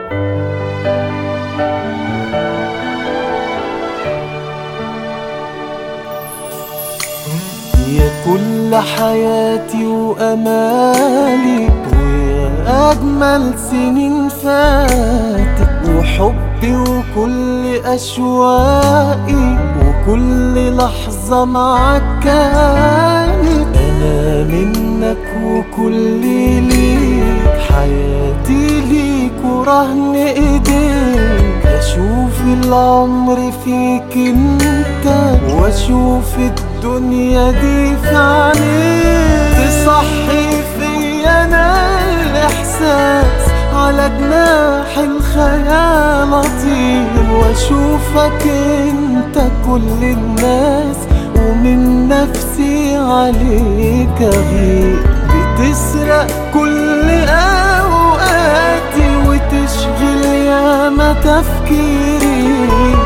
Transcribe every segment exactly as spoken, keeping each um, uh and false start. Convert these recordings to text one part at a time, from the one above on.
يا كل حياتي وأمالي، ويا أجمل سنين فاتت، وحبي وكل أشواقي، وكل لحظة معاك كانت. أنا منك وكلي ليك، حياتي ليك ورهن إيديك. أشوف العمر فيك انت، وأشوف الدنيا دي في عينيك. تصحي فيا أنا الإحساس، على جناح الخيال أطير، وأشوفك انت كل الناس، ومن نفسي عليك أغير. بتسرق كل أوقاتي، وتشغل ياما تفكيري،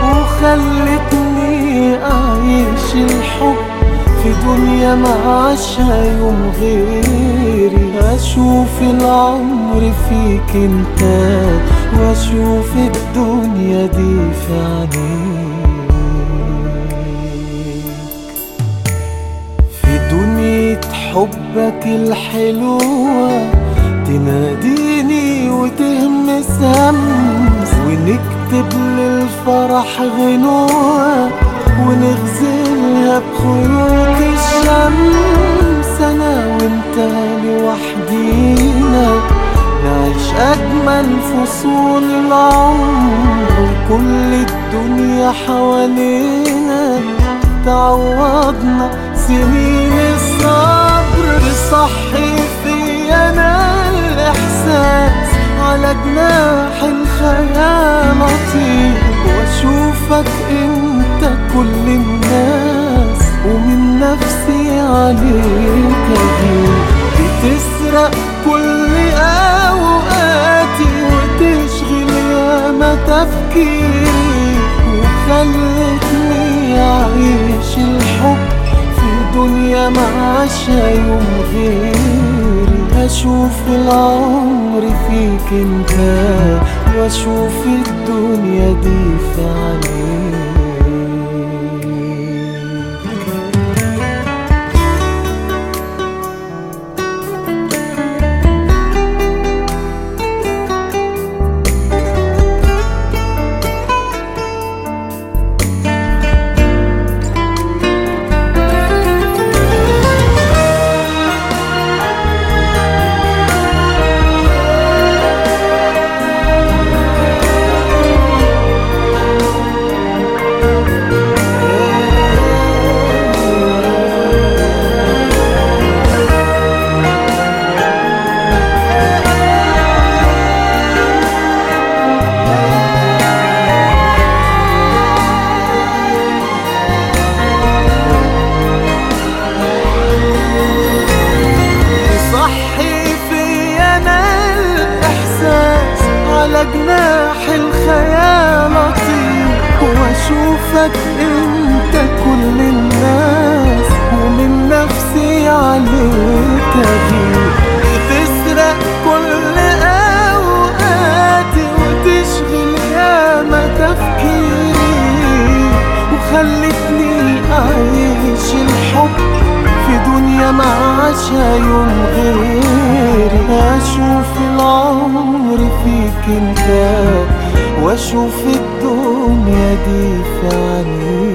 وخلتني أعيش الحب في دنيا معاشها يوم غيري. أشوف العمر فيك انت، وأشوف الدنيا دي في عينيك. في دنيا حبك الحلوة تناديني وتهمس همس، ونكتب للفرح غنوة، ونغزلها بخيوط الشمس. أنا وانت لوحدينا نعيش أجمل فصول العمر، وكل الدنيا حوالينا تعوضنا سنين الصبر. تصحي فيا أنا الإحساس، على جناح الخيال أطير، وأشوفك انت كل الناس، ومن نفسي عليك أغير. بتسرق كل أوقاتي، وتشغل ياما تفكيري، وخلتني أعيش الحب في دنيا معاشها يوم غيري. أشوف العمر فيك انت، وأشوف الدنيا دي في عينيك. على جناح الخيال أطير، وأشوفك انت كل الناس، ومن نفسي عليك أغير. بتسرق كل أوقاتي، وتشغل ياما تفكيري، وخلتني أعيش الحب في دنيا معاشها يوم غيري. أشوف العمر فيك انت، وأشوف الدنيا دي في عينيك.